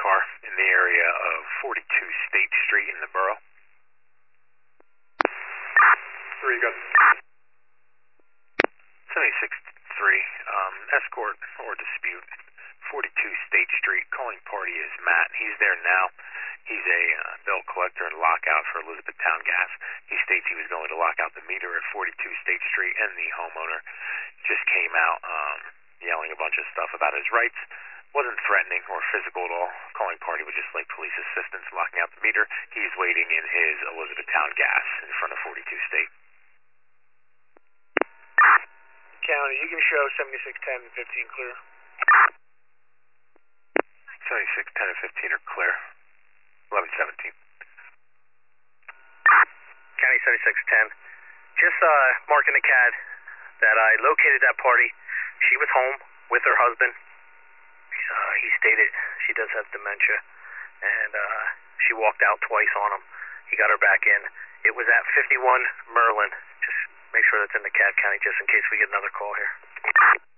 car in the area of 42 State Street in the borough. 3, good. 76-3, escort or dispute, 42 State Street. Calling party is Matt. He's there now. He's a bill collector and lockout for Elizabethtown Gas. He states he was going to lock out the meter at 42 State Street, and the homeowner just came out yelling a bunch of stuff about his rights. Wasn't threatening or physical at all. Calling party would just like police assistance locking out the meter. He's waiting in his Elizabethtown Gas in front of 42 State. County, you can show 7610 and 15 clear. 76, 10, and 15 are clear. 11-17. County 7610. Just marking the CAD that I located that party. She was home with her husband. He stated she does have dementia, and she walked out twice on him. He got her back in. It was at 51 Merlin. Just make sure that's in the CAD, County, just in case we get another call here.